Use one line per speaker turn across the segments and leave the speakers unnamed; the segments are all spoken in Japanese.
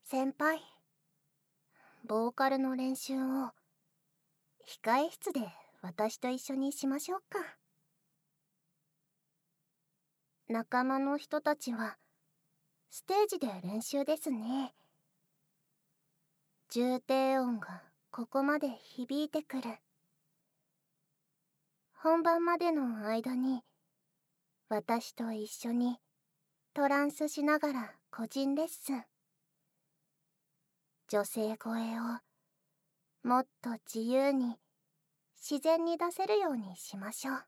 先輩、ボーカルの練習を控え室で私と一緒にしましょうか。仲間の人たちはステージで練習ですね。重低音がここまで響いてくる。本番までの間に私と一緒にトランスしながら個人レッスン。女性声をもっと自由に自然に出せるようにしましょう。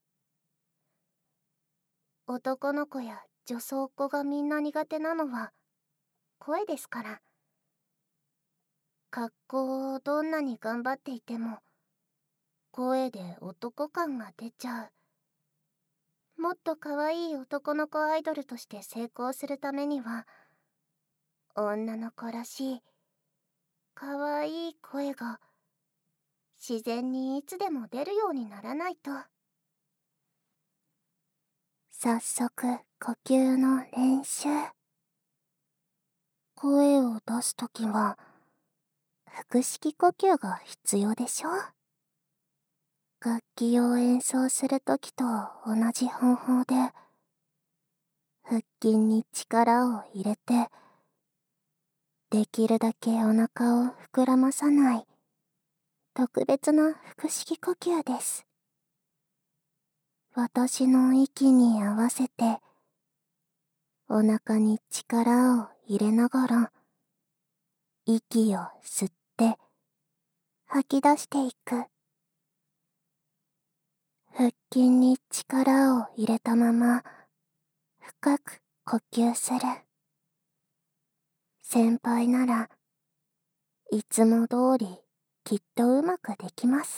男の子や女装っ子がみんな苦手なのは声ですから。格好をどんなに頑張っていても声で男感が出ちゃう。もっと可愛い男の子アイドルとして成功するためには、女の子らしい可愛い声が自然にいつでも出るようにならないと。早速呼吸の練習。声を出すときは腹式呼吸が必要でしょ。楽器を演奏するときと同じ方法で腹筋に力を入れて、できるだけお腹を膨らまさない特別な腹式呼吸です。私の息に合わせてお腹に力を入れながら息を吸って吐き出していく。腹筋に力を入れたまま深く呼吸する。先輩ならいつも通りきっとうまくできます。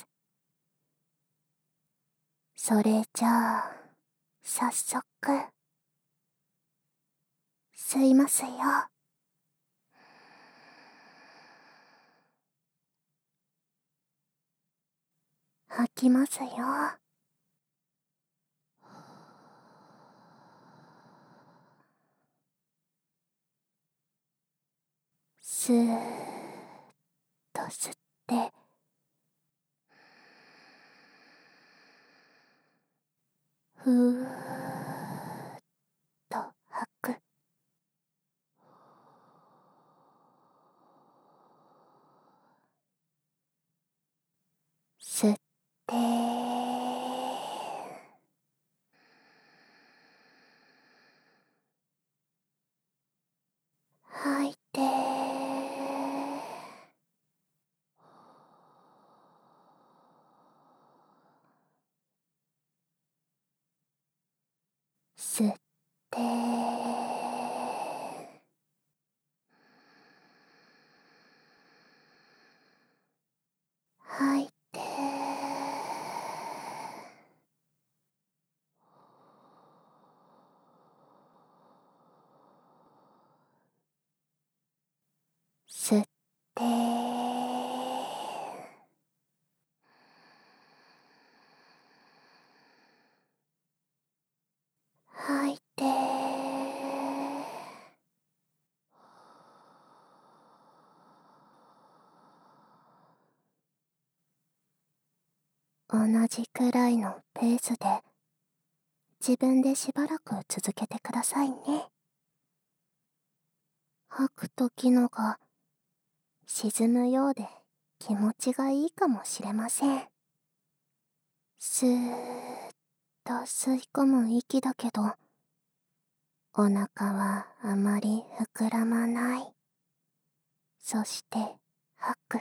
それじゃあ早速吸いますよ。吐きますよ。スーッと吸ってふーっと吐く。吸って吐いて吸って吐いて吸って吐いて同じくらいのペースで自分でしばらく続けてくださいね。吐く時のが沈むようで気持ちがいいかもしれません。スーッと吸い込む息だけどお腹はあまり膨らまない。そして吐く。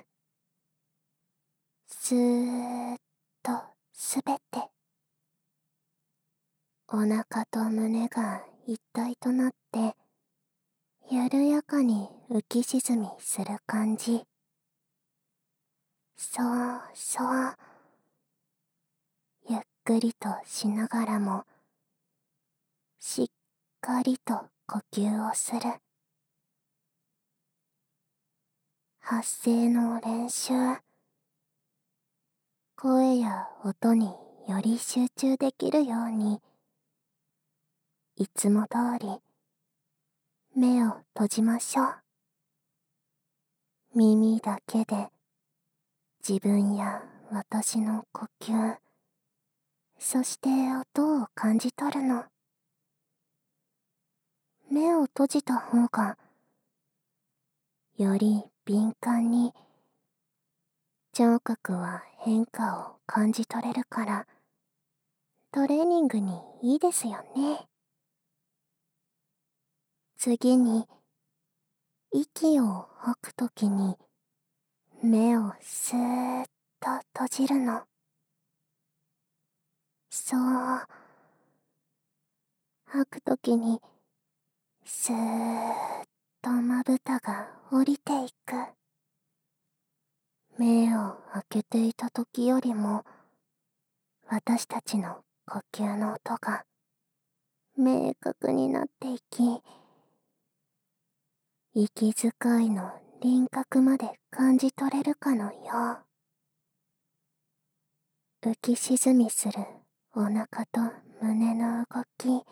スーッとすべてお腹と胸が一体となって緩やかに浮き沈みする感じ。そうそう、ゆっくりとしながらもしっかりと呼吸をする。発声の練習。声や音により集中できるようにいつも通り目を閉じましょう。 耳だけで自分や私の呼吸、そして音を感じ取るの。目を閉じた方がより敏感に聴覚は変化を感じ取れるからトレーニングにいいですよね。次に息を吐くときに目をスーッと閉じるの。そう。吐くときにスーッとまぶたが降りていく。目を開けていたときよりも私たちの呼吸の音が明確になっていき、息遣いの輪郭まで感じ取れるかのよう。浮き沈みするお腹と胸の動き、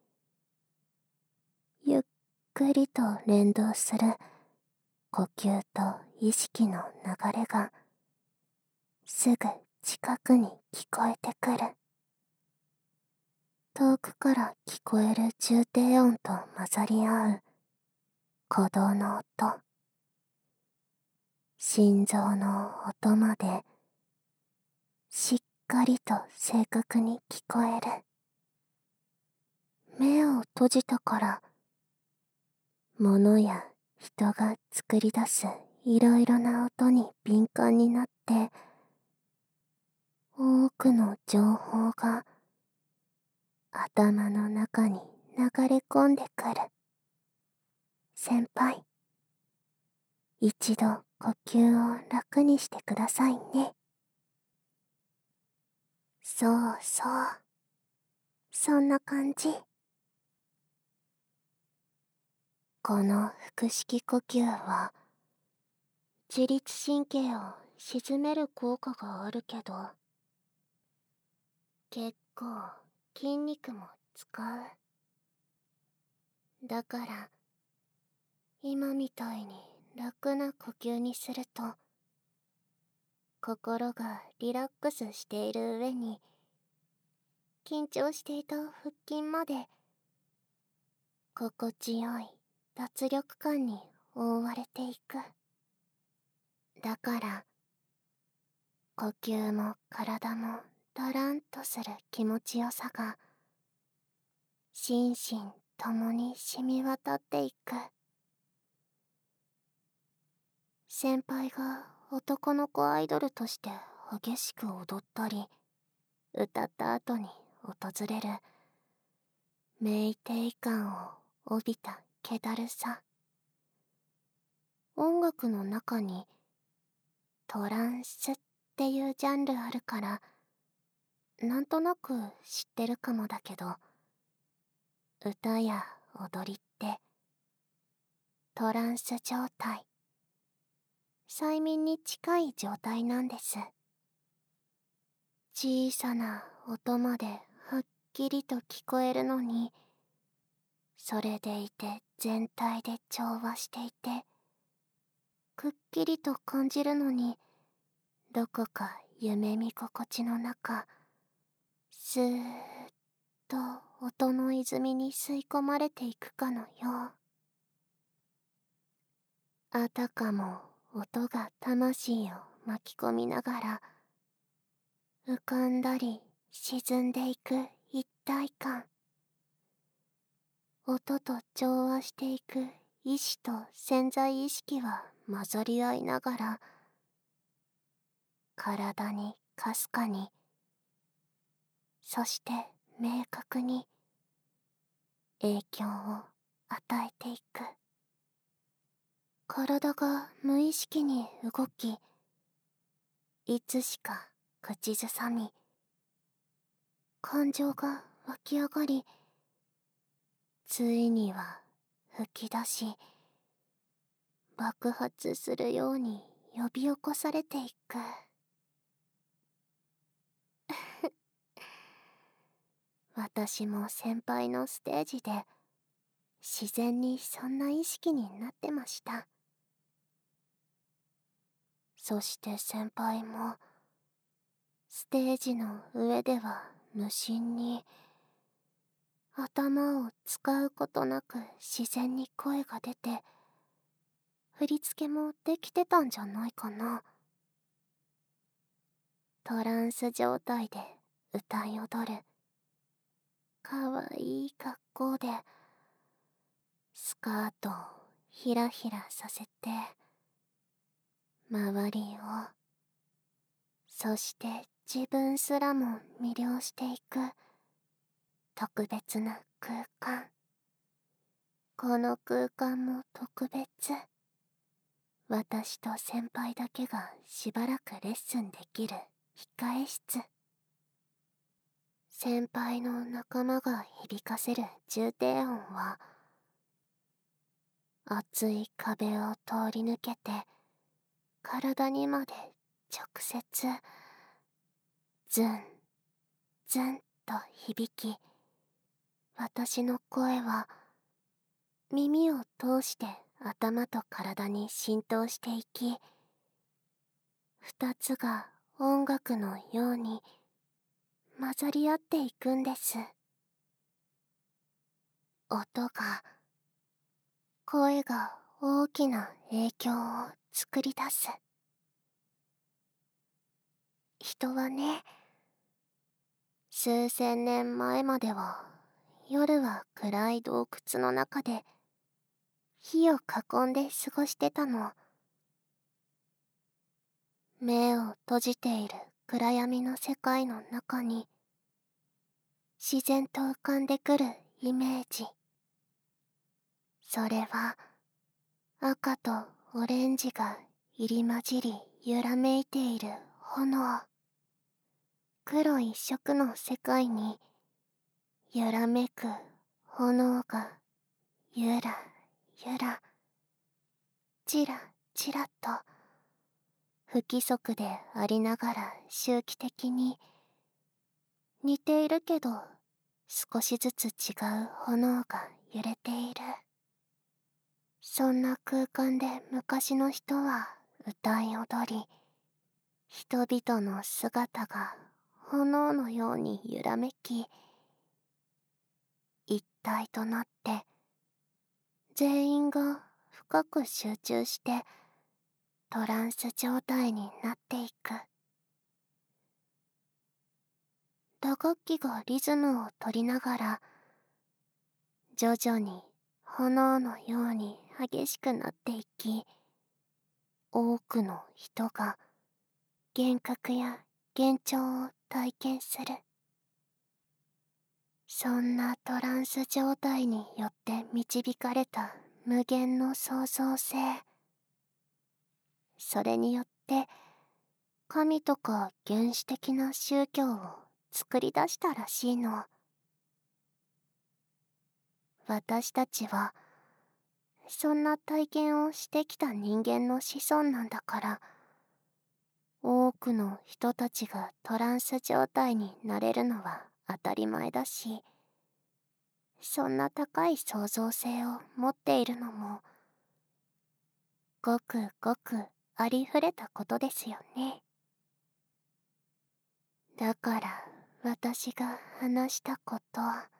ゆっくりと連動する呼吸と意識の流れがすぐ近くに聞こえてくる。遠くから聞こえる重低音と混ざり合う鼓動の音、心臓の音までしっかりと正確に聞こえる。目を閉じたから物や人が作り出すいろいろな音に敏感になって多くの情報が頭の中に流れ込んでくる。先輩、一度呼吸を楽にしてくださいね。そうそう、そんな感じ。この腹式呼吸は自律神経を鎮める効果があるけど、結構筋肉も使う。だから今みたいに楽な呼吸にすると心がリラックスしている上に緊張していた腹筋まで心地よい脱力感に覆われていく。だから呼吸も体もだらんとする気持ちよさが心身ともに染み渡っていく。先輩が男の子アイドルとして激しく踊ったり歌った後に訪れる酩酊感を帯びた気だるさ。音楽の中にトランスっていうジャンルあるからなんとなく知ってるかもだけど、歌や踊りってトランス状態、催眠に近い状態なんです。小さな音まではっきりと聞こえるのに、それでいて全体で調和していてくっきりと感じるのに、どこか夢見心地の中スーッと音の泉に吸い込まれていくかのよう。あたかも音が魂を巻き込みながら浮かんだり沈んでいく一体感。音と調和していく意志と潜在意識は混ざり合いながら体にかすかに、そして明確に影響を与えていく。体が無意識に動き、いつしか口ずさみ、感情が湧き上がり、ついには吹き出し、爆発するように呼び起こされていく。私も先輩のステージで自然にそんな意識になってました。 そして先輩も、ステージの上では無心に、頭を使うことなく自然に声が出て、振り付けもできてたんじゃないかな。トランス状態で歌い踊る。かわいい格好で、スカートをひらひらさせて、周りを、そして自分すらも魅了していく特別な空間。この空間も特別。私と先輩だけがしばらくレッスンできる控え室。先輩の仲間が響かせる重低音は、厚い壁を通り抜けて体にまで直接ズンズンと響き、私の声は耳を通して頭と体に浸透していき、二つが音楽のように混ざり合っていくんです。音が、声が大きな影響を作り出す。人はね、数千年前までは夜は暗い洞窟の中で火を囲んで過ごしてたの。目を閉じている暗闇の世界の中に自然と浮かんでくるイメージ。それは赤とオレンジが入り混じり揺らめいている炎。黒一色の世界に揺らめく炎がゆらゆら、ちらちらと不規則でありながら周期的に似ているけど少しずつ違う炎が揺れている。そんな空間で昔の人は歌い踊り、人々の姿が炎のように揺らめき、一体となって全員が深く集中してトランス状態になっていく。打楽器がリズムを取りながら徐々に炎のように激しくなっていき、多くの人が幻覚や幻聴を体験する。そんなトランス状態によって導かれた無限の創造性。それによって神とか原始的な宗教を作り出したらしいの。私たちはそんな体験をしてきた人間の子孫なんだから、多くの人たちがトランス状態になれるのは当たり前だし、そんな高い創造性を持っているのもごくごくありふれたことですよね。だから私が話したこと、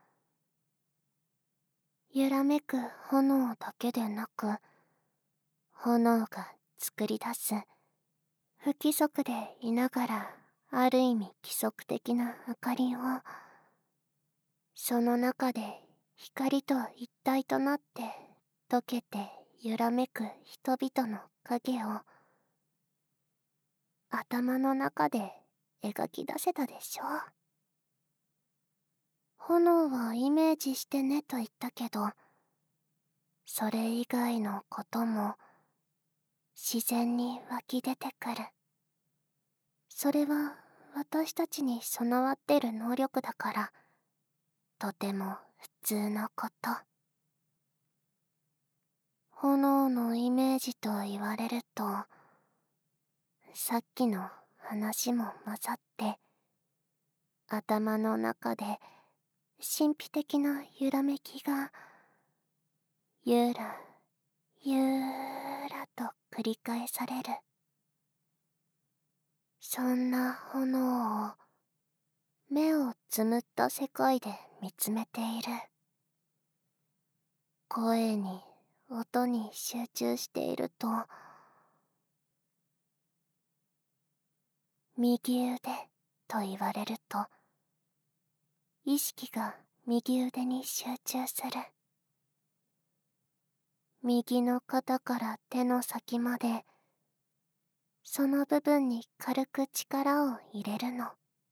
揺らめく炎だけでなく、炎が作り出す不規則でいながらある意味規則的な明かりを、その中で光と一体となって溶けて揺らめく人々の影を頭の中で描き出せたでしょ。炎はイメージしてねと言ったけど、それ以外のことも自然に湧き出てくる。それは私たちに備わってる能力だから、とても普通のこと。炎のイメージと言われると、さっきの話も混ざって、頭の中で神秘的な揺らめきがゆらゆらと繰り返される。 そんな炎を目をつむった世界で見つめている。声に音に集中していると、右腕と言われると、意識が右腕に集中する。右の肩から手の先まで、その部分に軽く力を入れるの。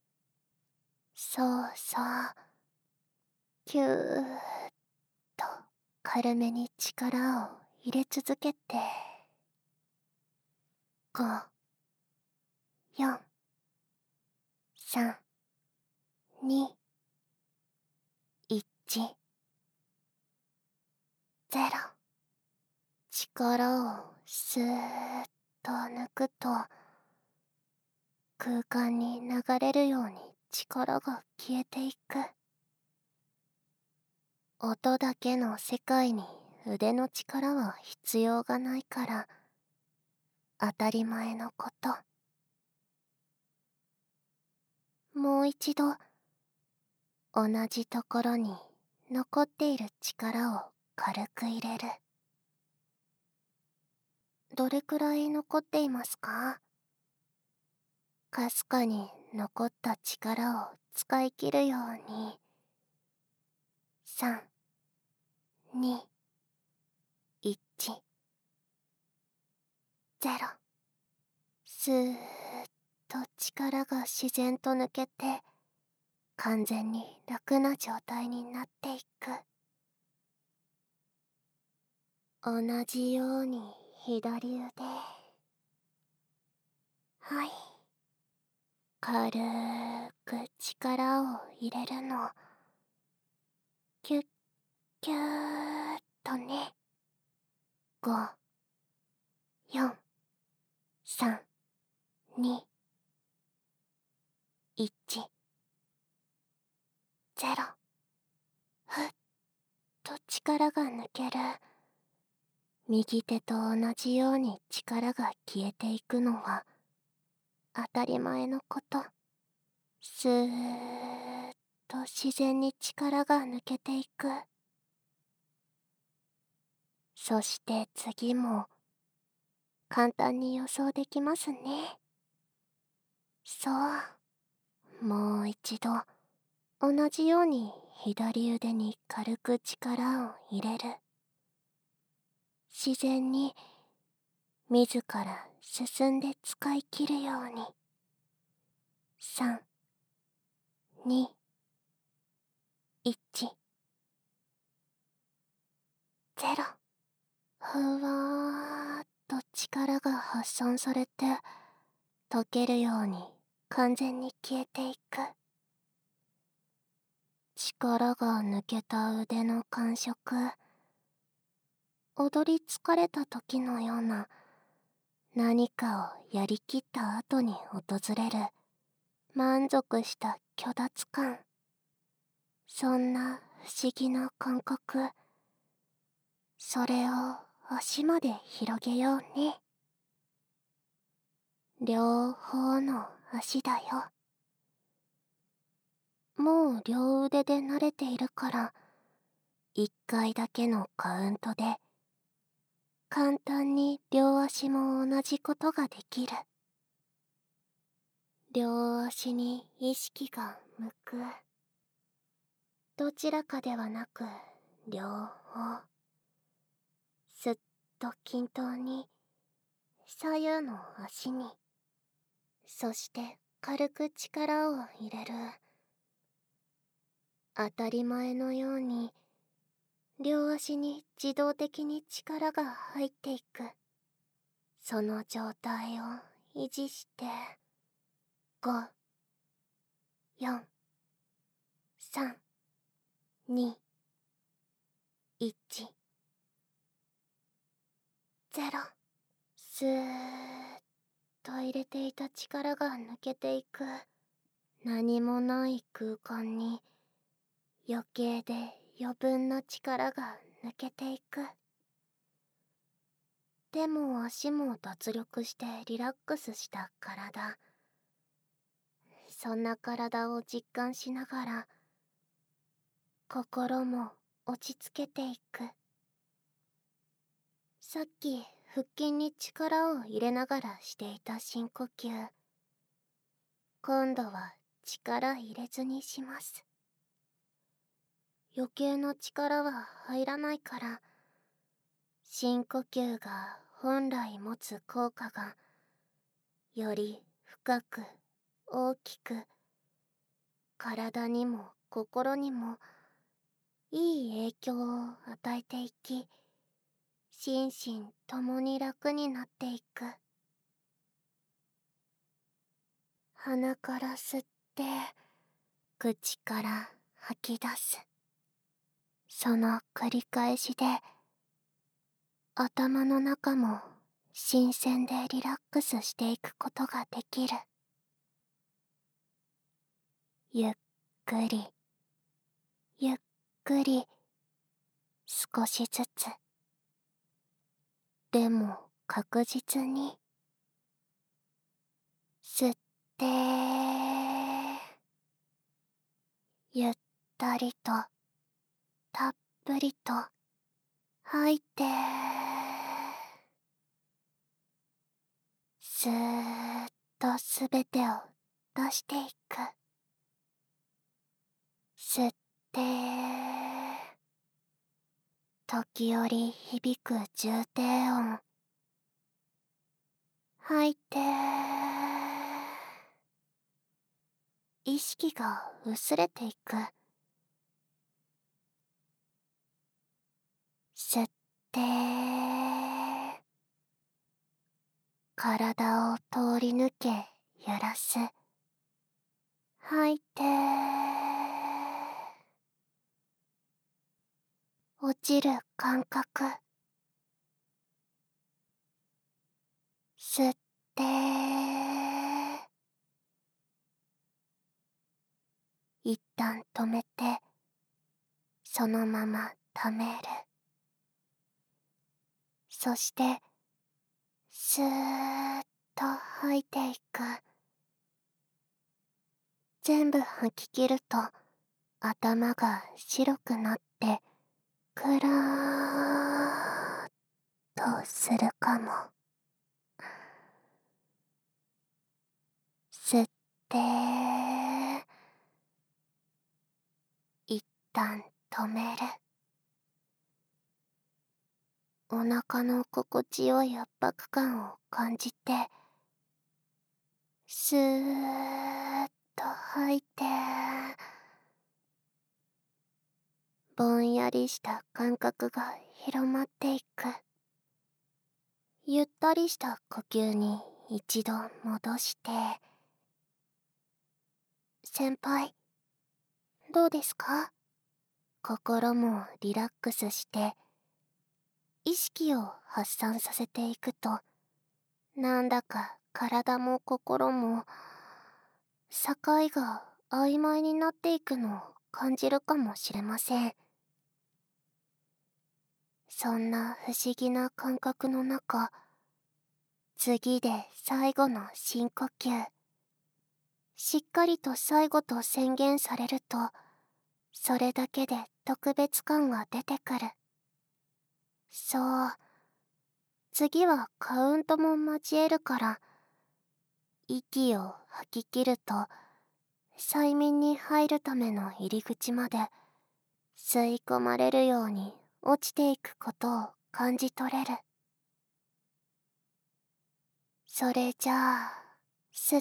そうそう。キューッと軽めに力を入れ続けて。5、4、3、2、1、0。力をスーッと抜くと、空間に流れるように力が消えていく。音だけの世界に腕の力は必要がないから、当たり前のこと。もう一度、同じところに残っている力を軽く入れる。どれくらい残っていますか？かすかに残った力を使い切るように。3、2、1、0。スーッと力が自然と抜けて、完全に楽な状態になっていく。同じように左腕。はい。軽く力を入れるの。キュッキューっとね。5、4、3、2、1、0。ふっと力が抜ける。右手と同じように力が消えていくのは当たり前のこと。スーッと自然に力が抜けていく。そして次も簡単に予想できますね。そう。もう一度同じように左腕に軽く力を入れる。自然に自ら進んで使い切るように。3、2、1、0。ふわーっと力が発散されて、溶けるように完全に消えていく。力が抜けた腕の感触。踊り疲れた時のような、何かをやりきった後に訪れる満足した虚脱感。そんな不思議な感覚。それを足まで広げようね。両方の足だよ。もう両腕で慣れているから、一回だけのカウントで簡単に両足も同じことができる。両足に意識が向く。どちらかではなく両方。すっと均等に左右の足に。そして軽く力を入れる。当たり前のように両足に自動的に力が入っていく。その状態を維持して。5、4、3、2、1、0。スーッと入れていた力が抜けていく。何もない空間に余計で余分な力が抜けていく。手も足も脱力してリラックスした体。 そんな体を実感しながら、心も落ち着けていく。さっき腹筋に力を入れながらしていた深呼吸、今度は力入れずにします。余計な力は入らないから、深呼吸が本来持つ効果がより深く大きく、体にも心にもいい影響を与えていき、心身ともに楽になっていく。鼻から吸って口から吐き出す。その繰り返しで頭の中も新鮮でリラックスしていくことができる。ゆっくりゆっくり、少しずつ、でも確実に吸って、ゆったりとたっぷりと吐いて、スーッとすべてを出していく。吸って、時折響く重低音。吐いて、意識が薄れていく。吸って、体を通り抜け揺らす。吐いて、落ちる感覚。吸って、一旦止めて、そのまま溜める。そして、スーッと吐いていく。全部吐き切ると、頭が白くなって、くらーっとするかも。吸って、一旦止める。お腹の心地よい圧迫感を感じて、スーッと吐いて、ぼんやりした感覚が広まっていく。ゆったりした呼吸に一度戻して、先輩、どうですか？心もリラックスして、意識を発散させていくと、なんだか体も心も境が曖昧になっていくのを感じるかもしれません。そんな不思議な感覚の中、次で最後の深呼吸。しっかりと最後と宣言されると、それだけで特別感が出てくる。そう。次はカウントも交えるから、息を吐き切ると、催眠に入るための入り口まで吸い込まれるように落ちていくことを感じ取れる。それじゃあ、吸って、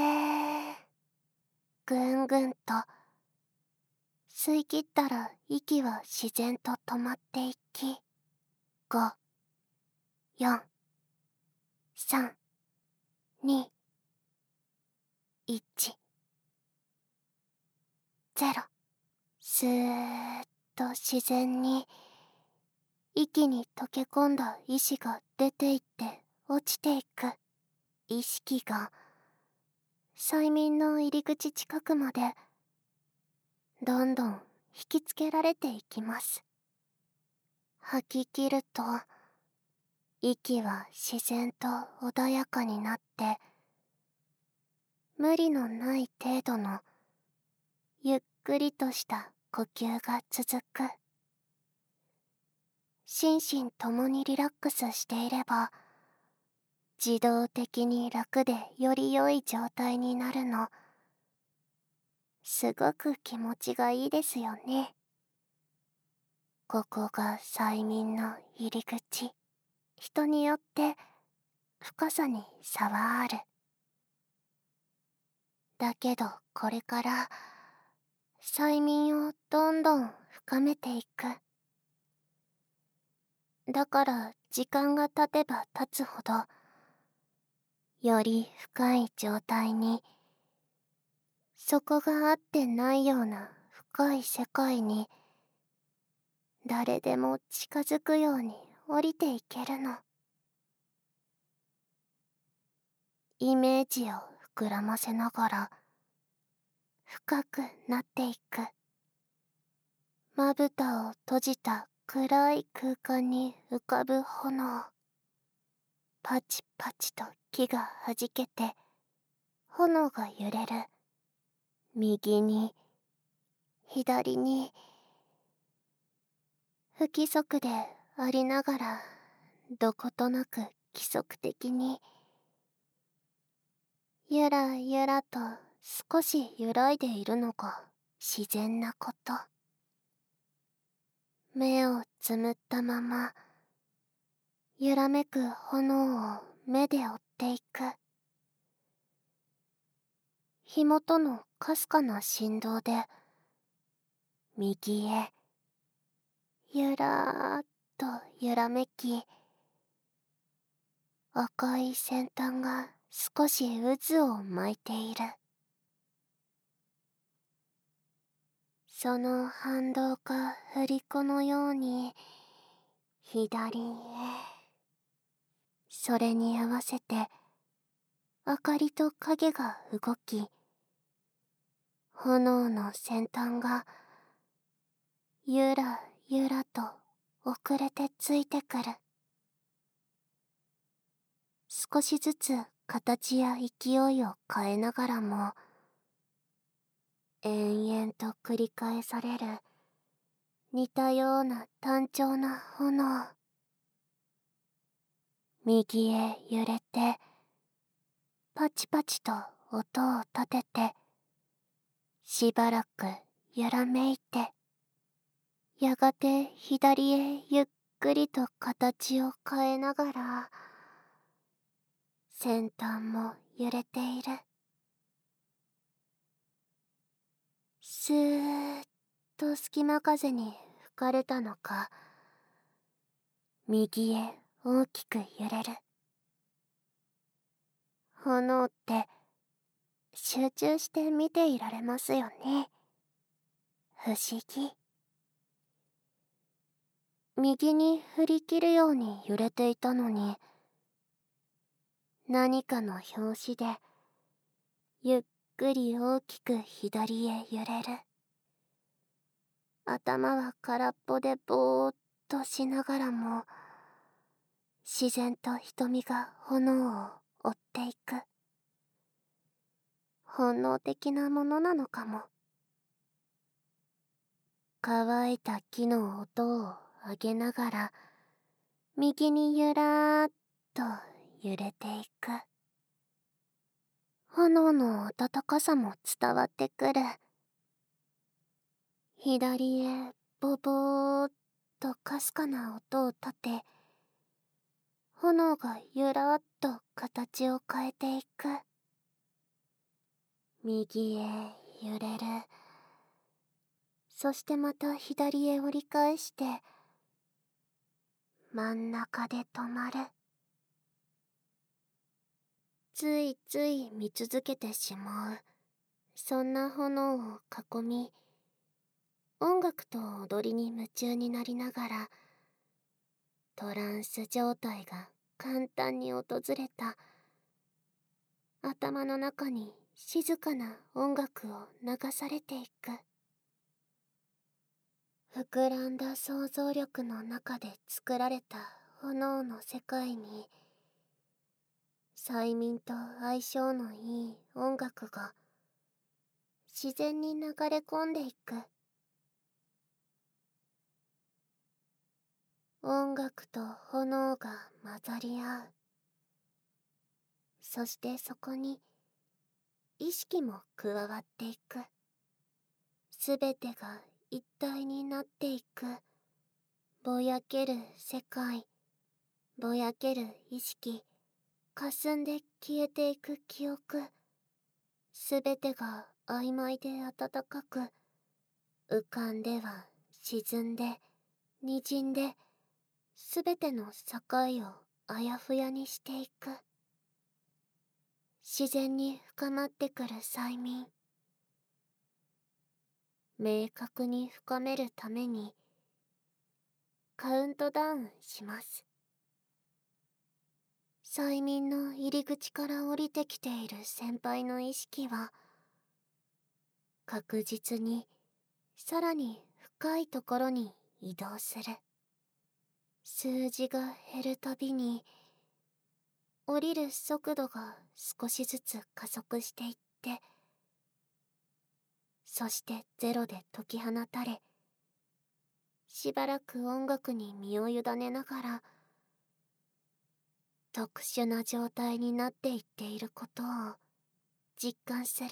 ぐんぐんと、吸い切ったら息は自然と止まっていき、5、4、3、2、1、0。スーッと自然に、息に溶け込んだ意志が出ていって落ちていく。意識が催眠の入り口近くまでどんどん引きつけられていきます。吐き切ると息は自然と穏やかになって、 無理のない程度のゆっくりとした呼吸が続く。心身ともにリラックスしていれば、自動的に楽でより良い状態になるの。すごく気持ちがいいですよね。ここが催眠の入り口。人によって深さに差はある。だけどこれから催眠をどんどん深めていく。だから時間が経てば経つほど、より深い状態に、底があってないような深い世界に、誰でも近づくように降りていけるの。イメージを膨らませながら深くなっていく。まぶたを閉じた暗い空間に浮かぶ炎。パチパチと木がはじけて炎が揺れる。右に左に、不規則でありながらどことなく規則的に、ゆらゆらと少し揺らいでいるのが自然なこと。目をつむったまま、揺らめく炎を目で追っていく。火元のかすかな振動で、右へゆらーっと揺らめき、赤い先端が少し渦を巻いている。その反動か振り子のように左へ。それに合わせて明かりと影が動き、炎の先端がゆらゆらと遅れてついてくる。少しずつ形や勢いを変えながらも、延々と繰り返される似たような単調な炎。右へ揺れて、パチパチと音を立てて、しばらく揺らめいて、やがて左へゆっくりと形を変えながら、先端も揺れている。スーッと隙間風に吹かれたのか、右へ大きく揺れる。炎って集中して見ていられますよね。不思議。右に振り切るように揺れていたのに、何かの拍子でゆっくり大きく左へ揺れる。頭は空っぽでぼーっとしながらも、自然と瞳が炎を追っていく。本能的なものなのかも。乾いた木の音を上げながら、右にゆらーっと揺れていく。炎の温かさも伝わってくる。左へボボーっとかすかな音を立て、炎がゆらっと形を変えていく。右へ揺れる。そしてまた左へ折り返して、真ん中で止まる。ついつい見続けてしまう。そんな炎を囲み、音楽と踊りに夢中になりながら、トランス状態が簡単に訪れた。頭の中に静かな音楽を流されていく。膨らんだ想像力の中で作られた炎の世界に、 催眠と相性のいい音楽が自然に流れ込んでいく。音楽と炎が混ざり合う。そしてそこに意識も加わっていく。すべてが一体になっていく。ぼやける世界、ぼやける意識、霞んで消えていく記憶。すべてが曖昧で温かく、浮かんでは沈んで、滲んで、すべての境をあやふやにしていく。自然に深まってくる催眠。明確に深めるために、カウントダウンします。催眠の入り口から降りてきている先輩の意識は、確実にさらに深いところに移動する。数字が減るたびに、降りる速度が少しずつ加速していって、そしてゼロで解き放たれ、しばらく音楽に身を委ねながら、特殊な状態になっていっていることを実感する。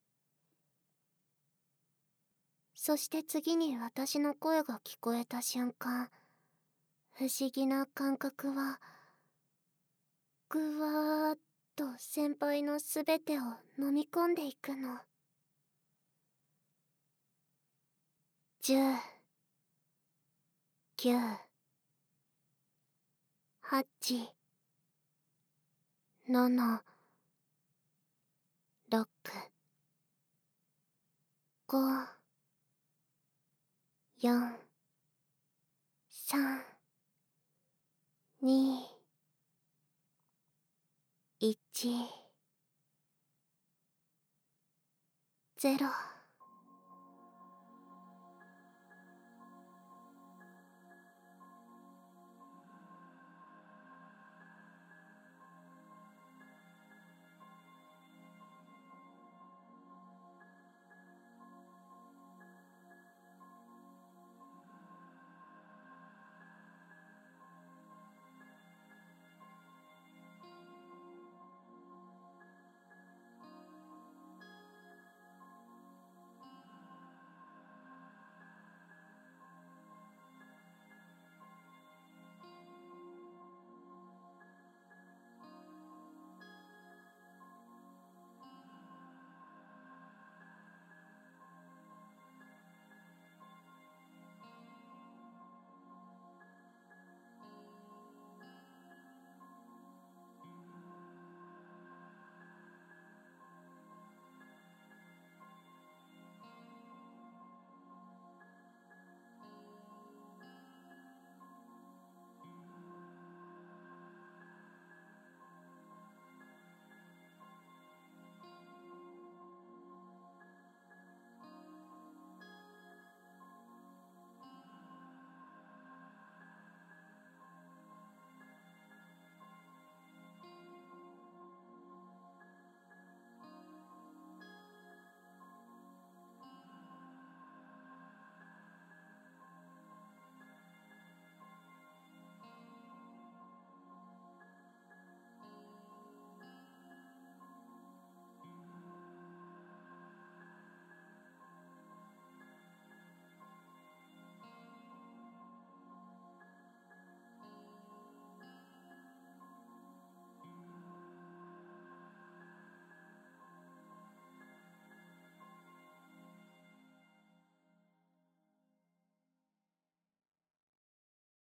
そして次に私の声が聞こえた瞬間、不思議な感覚は、ぐわーっと先輩のすべてを飲み込んでいくの。10、9、8、7、6、5、4、3、2、1、0。